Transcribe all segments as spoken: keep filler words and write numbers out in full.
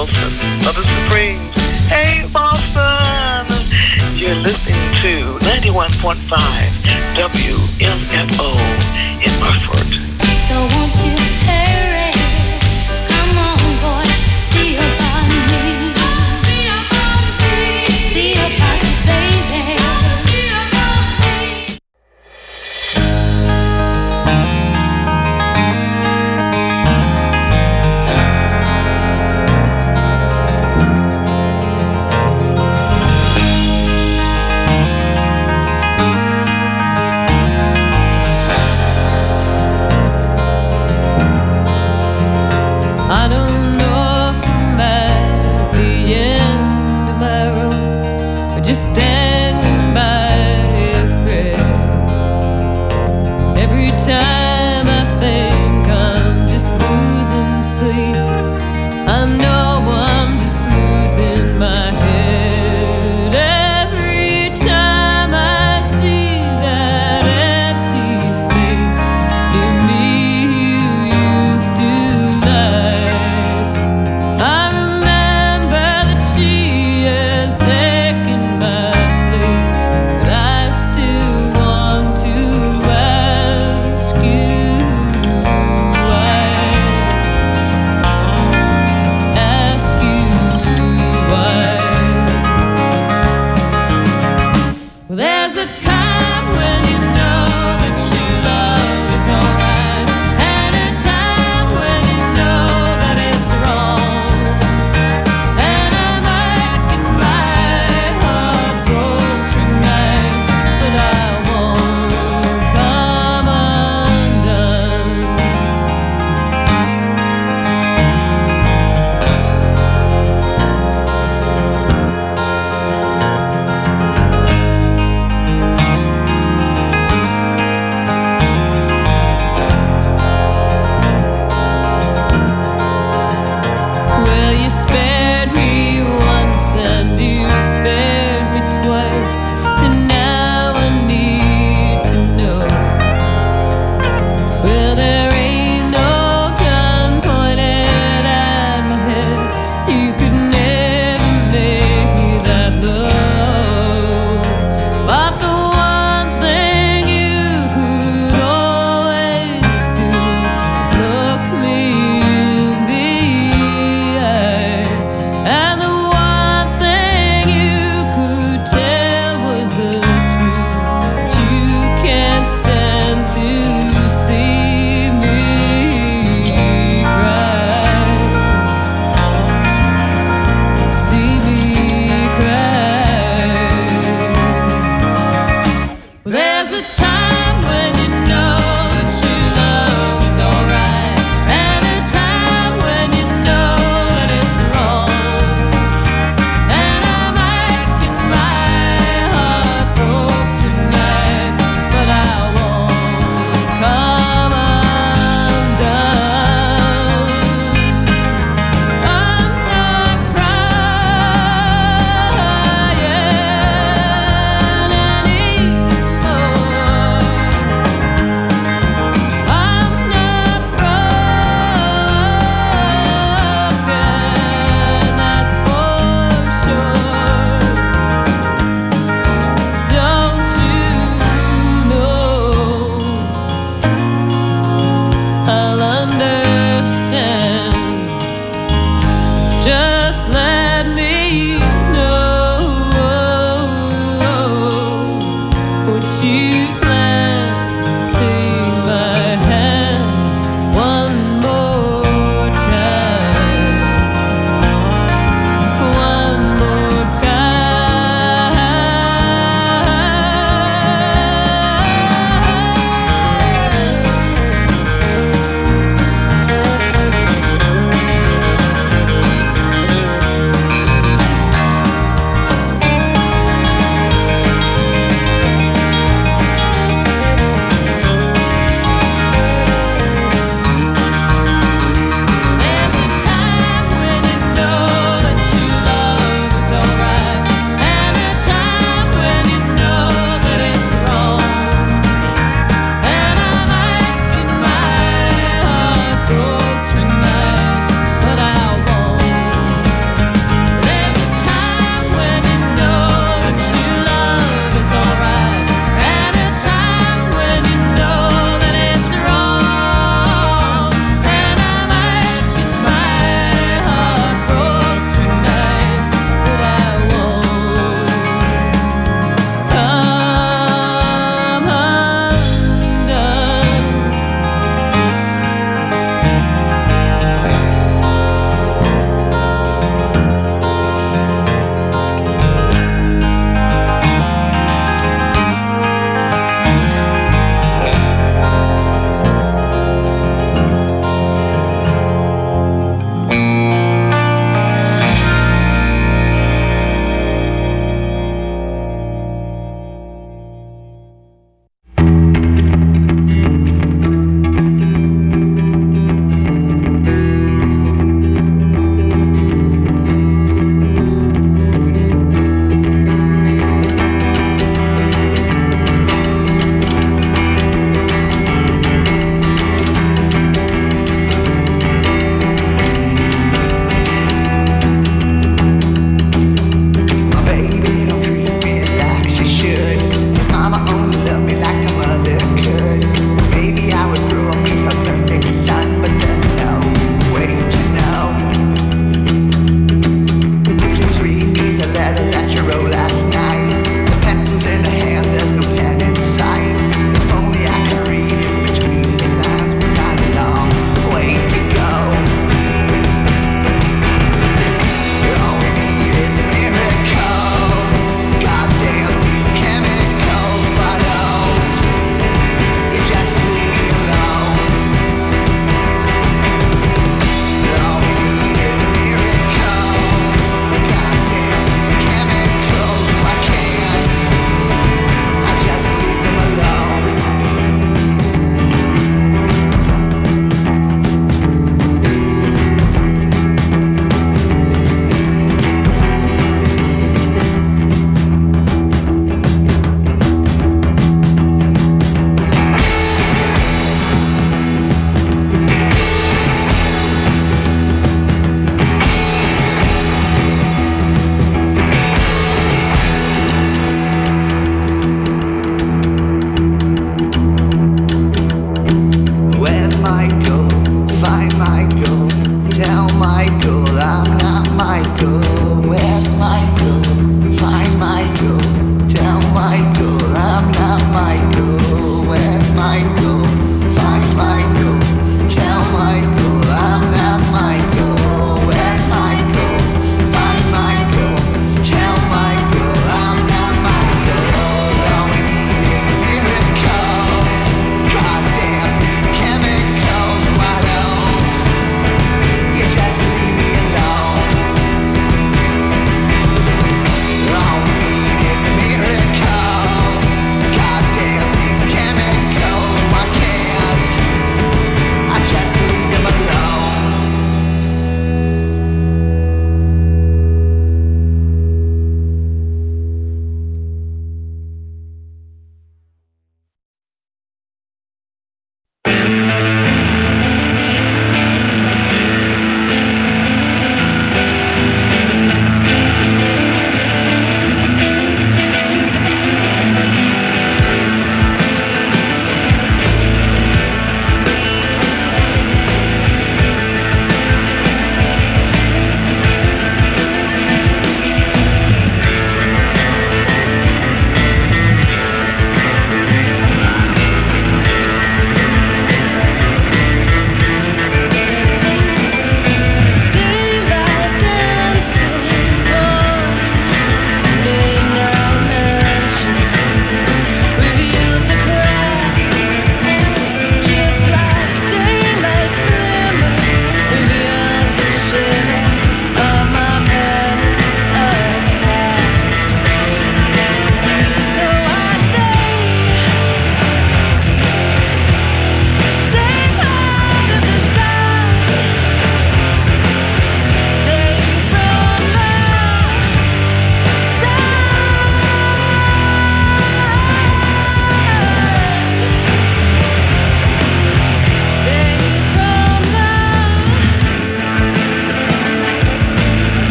Wilson of the Supremes. Hey, Boston! You're listening to ninety-one point five W M F O in Hartford. So won't you hurry? Come on, boy, see about me. See about me. See about you, baby. See about me. I don't know if I'm at the end of my rope or just standing by a prayer. Every time I think I'm just losing sleep, I know I'm just losing my head. Every time I see that empty space near me you used to like, I remember that she has taken my place, but I still want to ask you why. Ask you why. There's a time when you know that your love is alright, and a time when you know that it's wrong. And I'm making my heart broke tonight, but I won't come undone. Well, you spared me once and you spared me twice, and now I need to know. Well, there ain't no gun pointed at my head. You could never make me that low. But the one thing you could always do is look me in the eye. And the one thing you could tell was the truth, that you can't stand to see me cry. See me cry. There's a time when you know that your love is alright, and a time when you know that it's wrong. And I'm making my heart broke tonight, but I won't come undone. I'm not crying anymore. I'm not broken, that's for sure. Don't you know I'll understand? Just let me know what you plan. Take my hand one more time, one more time.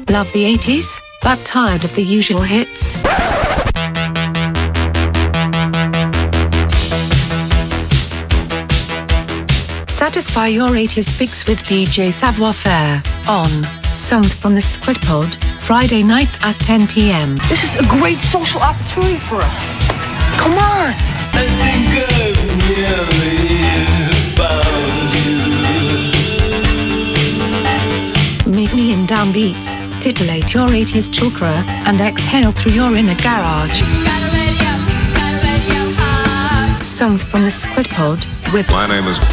Love the eighties, but tired of the usual hits? Satisfy your eighties fix with D J Savoir Faire on Songs from the Squid Pod, Friday nights at ten p m. This is a great social opportunity for us. Come on! I think I've nearly found you. Meet me in downbeats, titillate your eighties chakra, and exhale through your inner garage. Songs from the Squid Pod with My name is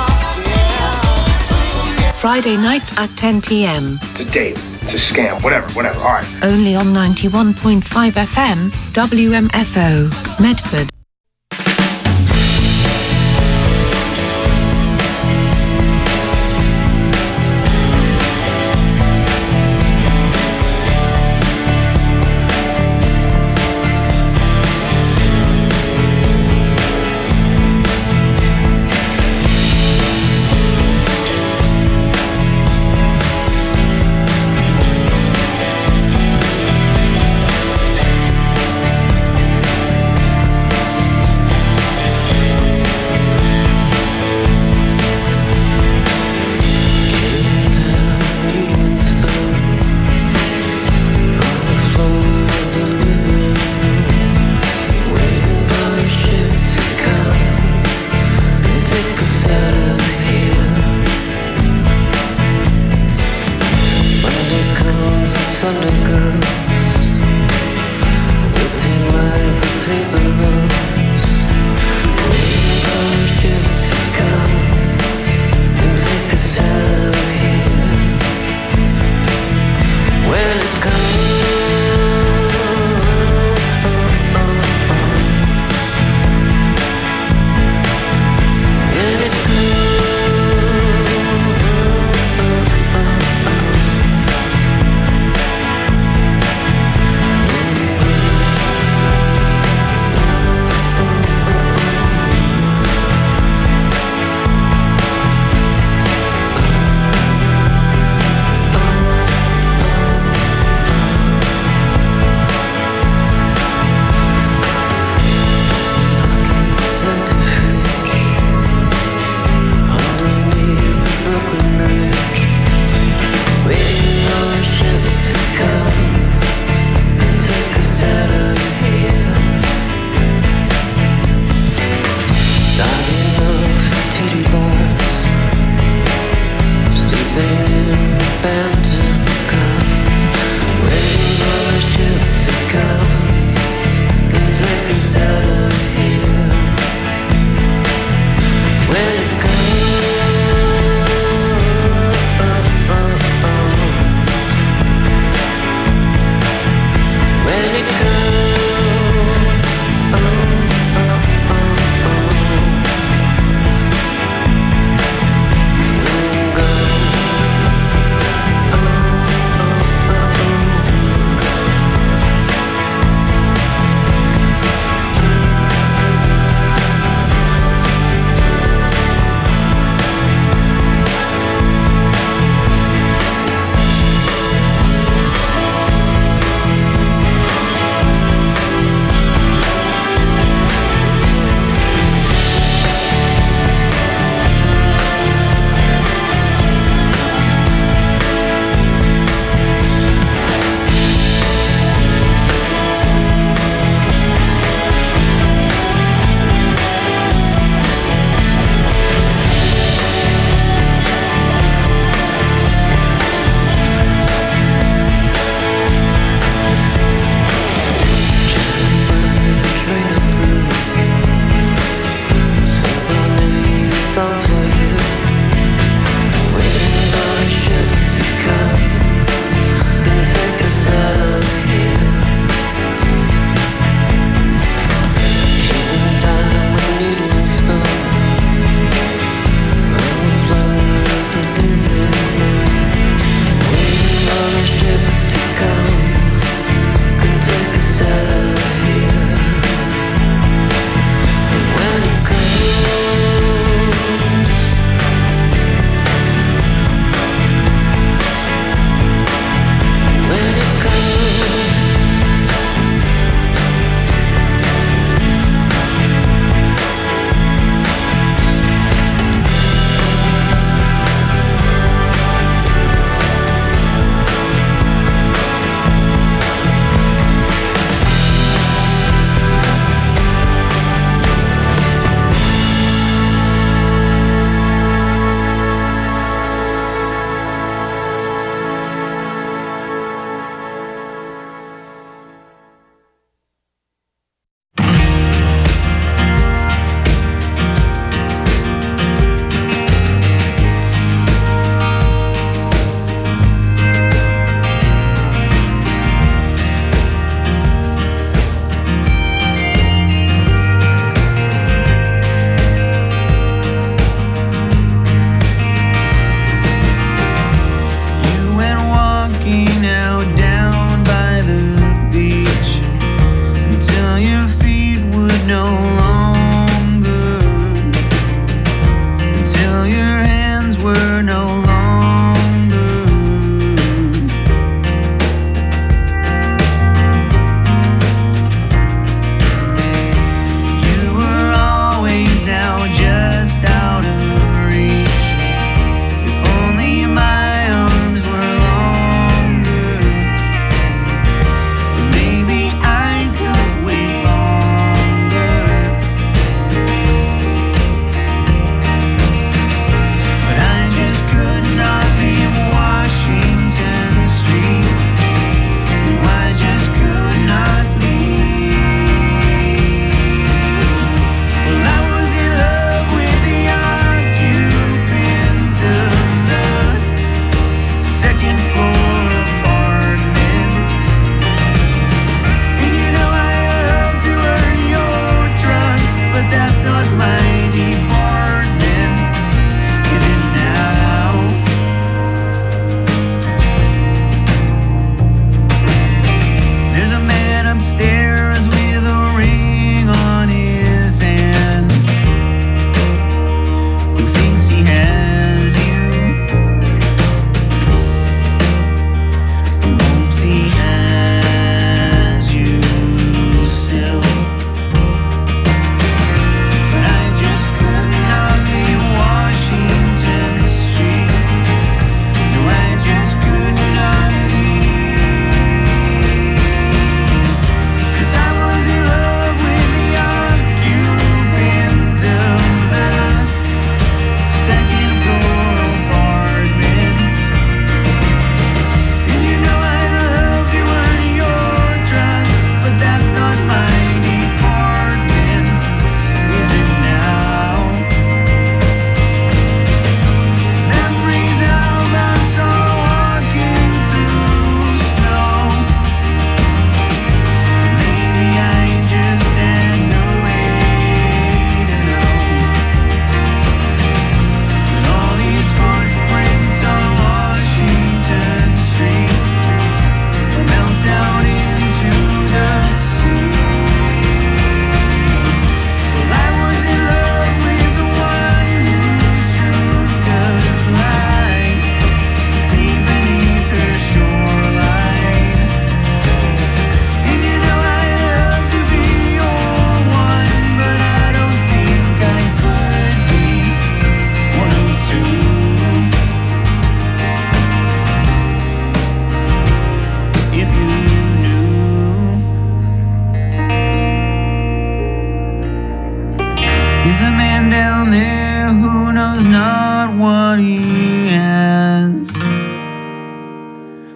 Friday nights at ten p m. It's a date. It's a scam. Whatever, whatever. All right. Only on ninety-one point five F M, W M F O, Medford.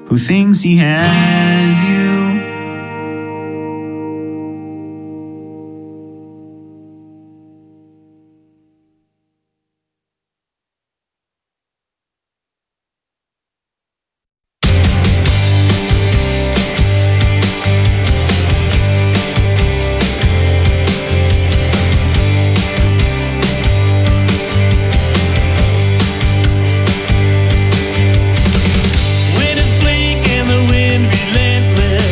who thinks he has you. When it's bleak and the wind relentless,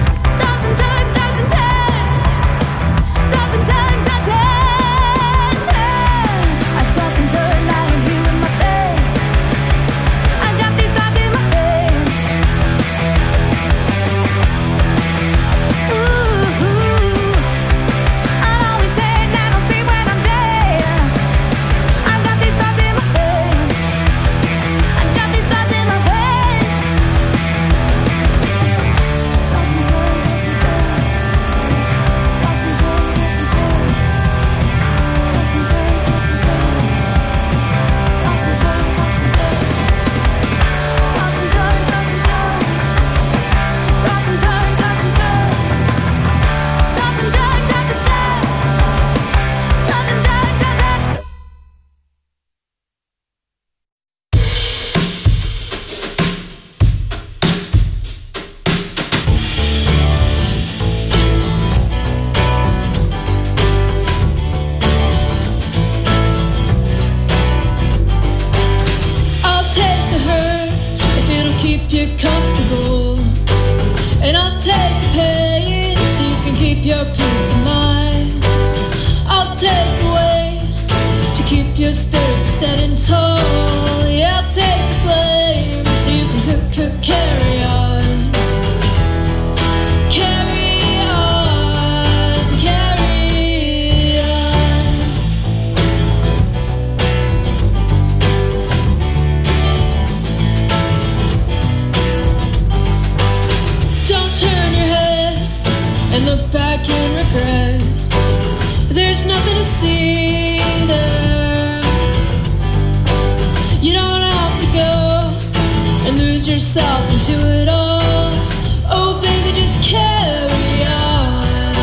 Your peace of mind, I'll take away to see there. You don't have to go and lose yourself into it all. Oh, baby, just carry on.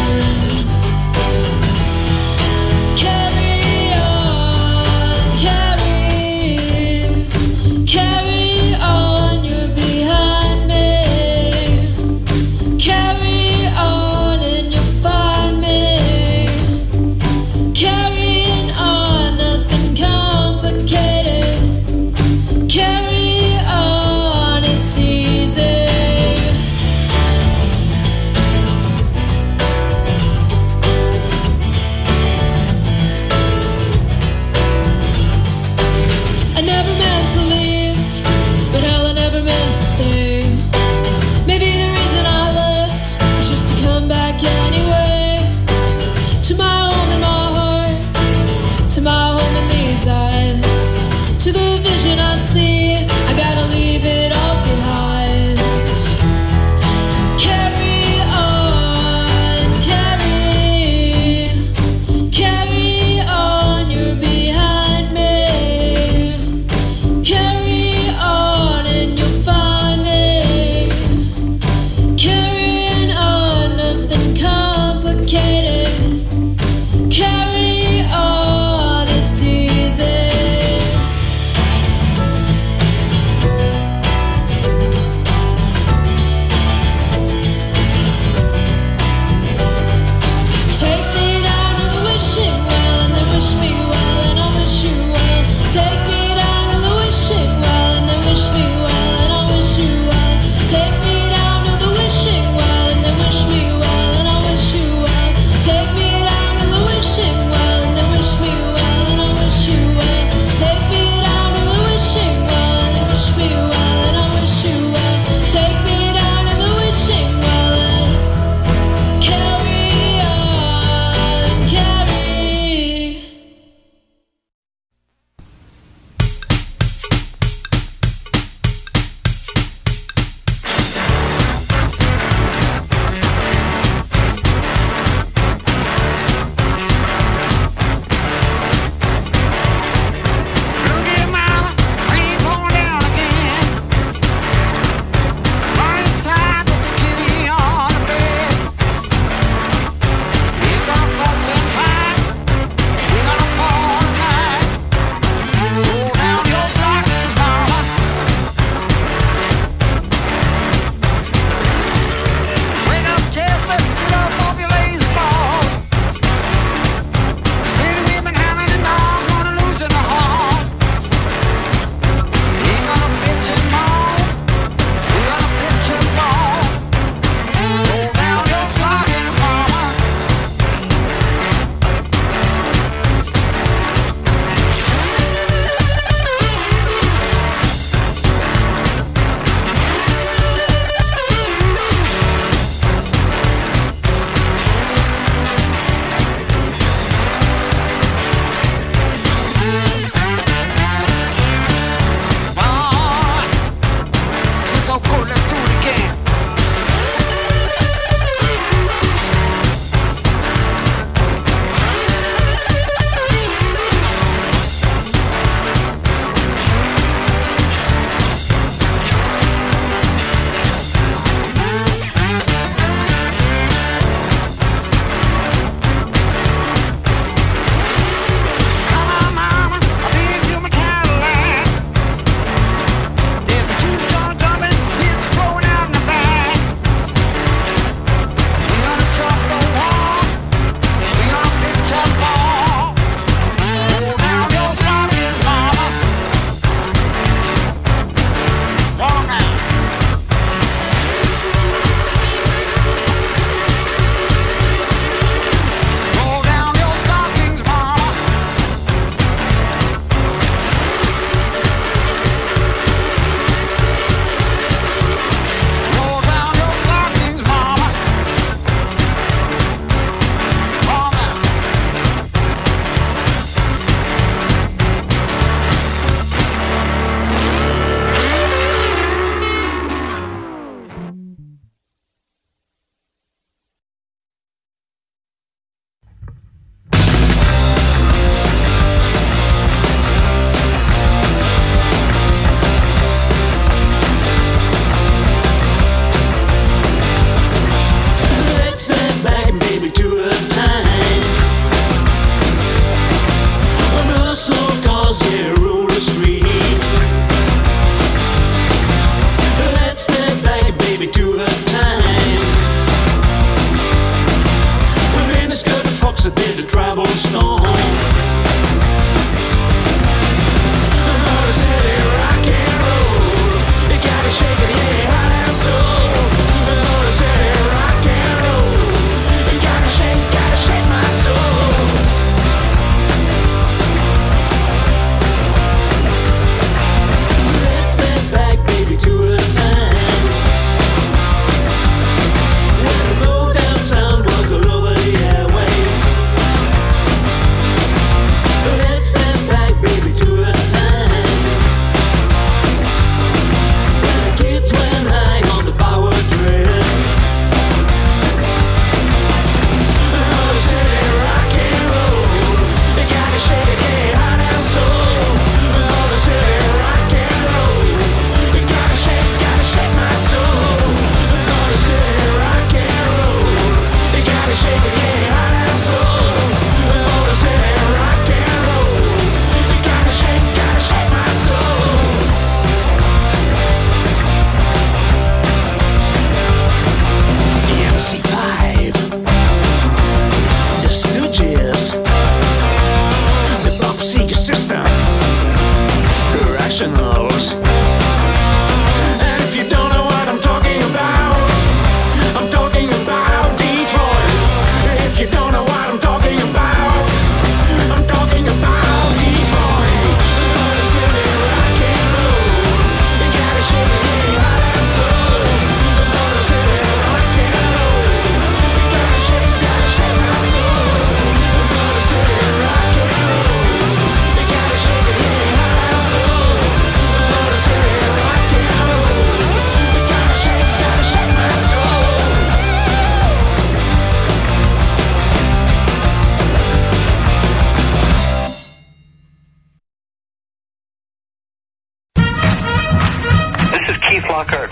Carry on, carry, carry on, you're behind me. Carry on and you'll find me. Carrying on, nothing complicated. Carry on, it's easy.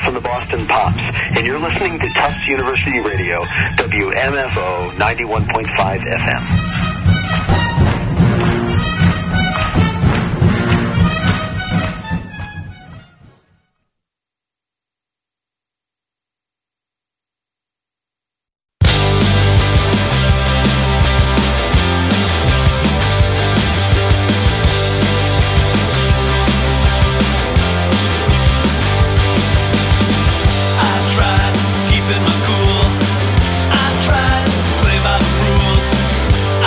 from the Boston Pops, and you're listening to Tufts University Radio, W M F O ninety-one point five F M. Keeping my cool, I tried to play by the rules.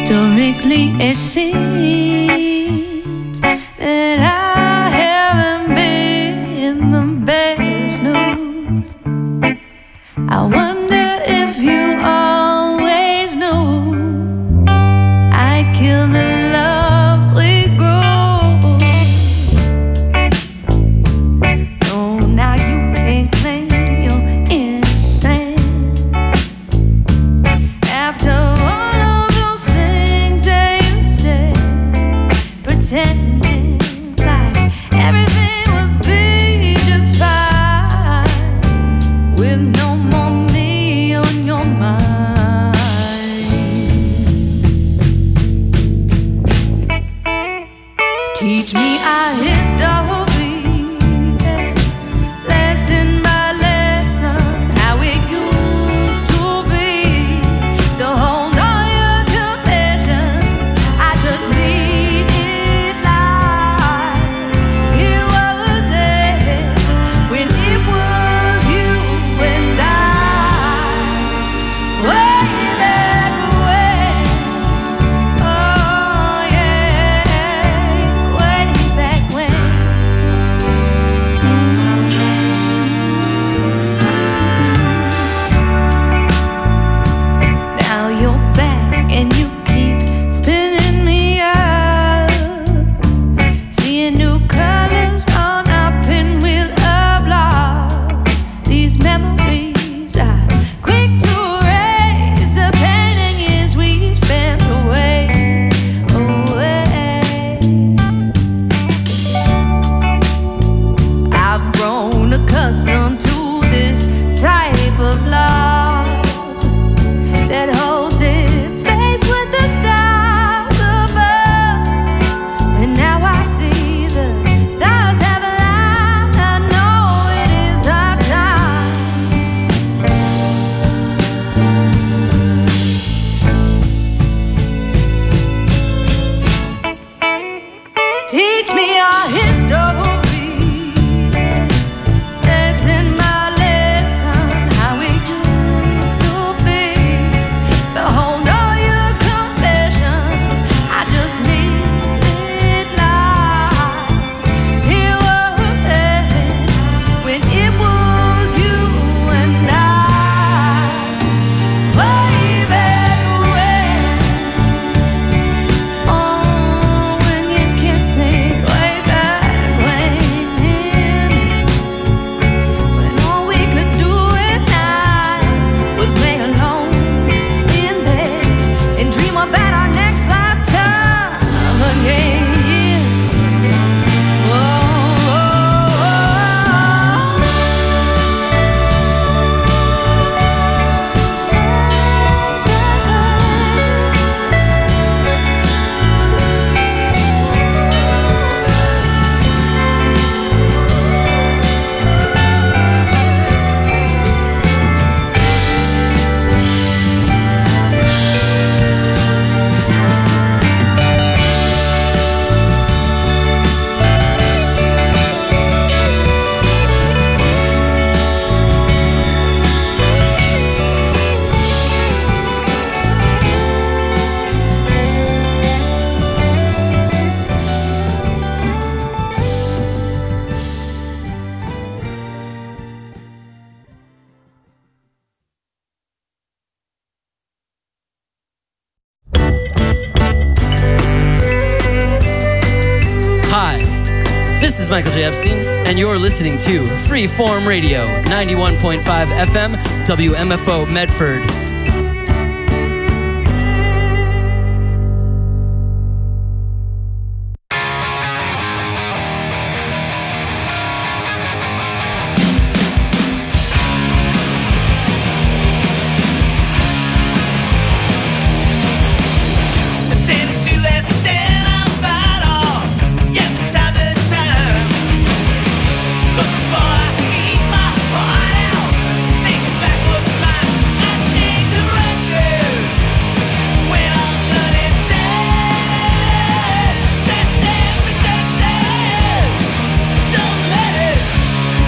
Historically, it seems that I haven't been the best news. I wonder if you always knew I'd kill the love we grew. Oh, now you can't claim your innocence after all of those things that you said, pretending like everything would be just fine with no more me on your mind. Teach me our history, lesson by lesson, how it used to be. To hold all your confessions, I just need it like it was there when it was you and I, way back when. Oh yeah, way back when. Now you're back and you keep spinning me up, seeing new colors on our pinwheel of love. These memories are quick to erase the pain and years we've spent away, away. I've grown accustomed to this type of love that holds its space with the stars above. And now I see the stars have aligned. I know it is our time. Teach me our history, lesson by lesson, how it used to be. To hold all your confessions, I just need it like it was there when it was you and I, way back when. Oh, when you kissed me, way back when. When all we could do at night was lay alone in bed and dream about our next lifetime again. Oh, Hi, this is Michael J. Epstein, and you're listening to Freeform Radio, ninety-one point five F M, W M F O Medford.